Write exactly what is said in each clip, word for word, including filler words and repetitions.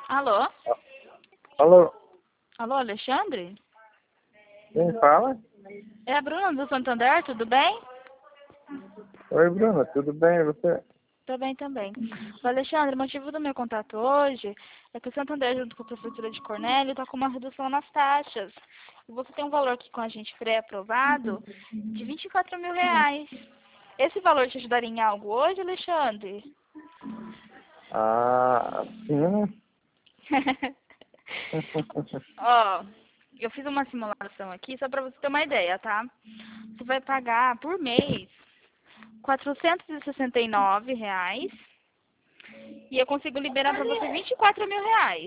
Alô? Alô, Alô, Alexandre? quem fala? É a Bruna do Santander, tudo bem? Oi, Bruna, tudo bem e você? Tô bem também. O Alexandre, o motivo do meu contato hoje é que o Santander, junto com a Prefeitura de Cornélio, está com uma redução nas taxas. E você tem um valor aqui com a gente pré-aprovado de vinte e quatro mil reais. Esse valor te ajudaria em algo hoje, Alexandre? Ah, sim, né? Ó, eu fiz uma simulação aqui só para você ter uma ideia, tá? Você vai pagar por mês quatrocentos e sessenta e nove reais e eu consigo liberar para você vinte e quatro mil reais.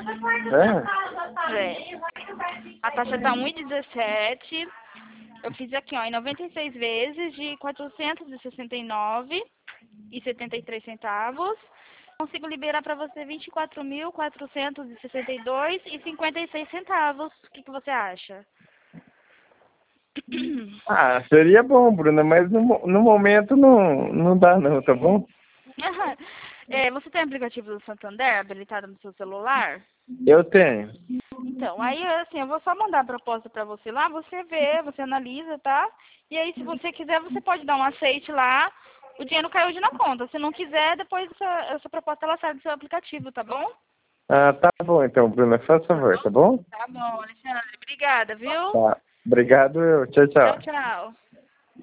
É? É. A taxa tá um e dezessete. Eu fiz aqui, ó, em noventa e seis vezes de quatrocentos e sessenta e nove e setenta e três centavos. Consigo liberar para você vinte e quatro mil quatrocentos e sessenta e dois e cinquenta e seis centavos. O que que você acha? Ah, seria bom, Bruna, mas no, mo- no momento não, não dá não, tá bom? É, você tem o aplicativo do Santander habilitado no seu celular? Eu tenho. Então, aí assim, eu vou só mandar a proposta para você lá, você vê, você analisa, tá? E aí, se você quiser, você pode dar um aceite lá, o dinheiro cai hoje na conta. Se não quiser, depois essa, essa proposta ela sai do seu aplicativo, tá bom? Ah, tá bom então, Bruna, faz favor, tá bom? Tá bom, Alexandre. Obrigada, viu? Tá. Obrigado, eu. Tchau, Tchau, tchau. tchau.